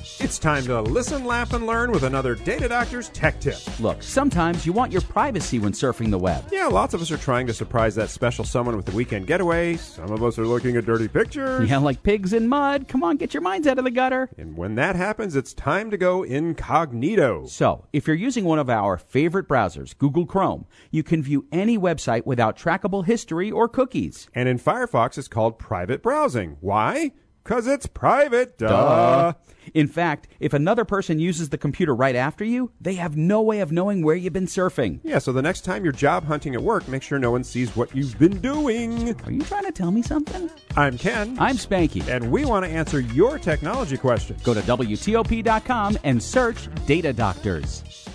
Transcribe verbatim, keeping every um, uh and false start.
It's time to listen, laugh, and learn with another Data Doctor's Tech Tip. Look, sometimes you want your privacy when surfing the web. Yeah, lots of us are trying to surprise that special someone with a weekend getaway. Some of us are looking at dirty pictures. Yeah, like pigs in mud. Come on, get your minds out of the gutter. And when that happens, it's time to go incognito. So, if you're using one of our favorite browsers, Google Chrome, you can view any website without trackable history or cookies. And in Firefox, it's called private browsing. Why? Because it's private. Duh. Duh. In fact, if another person uses the computer right after you, they have no way of knowing where you've been surfing. Yeah, so the next time you're job hunting at work, make sure no one sees what you've been doing. Are you trying to tell me something? I'm Ken. I'm Spanky. And we want to answer your technology questions. Go to W T O P dot com and search Data Doctors.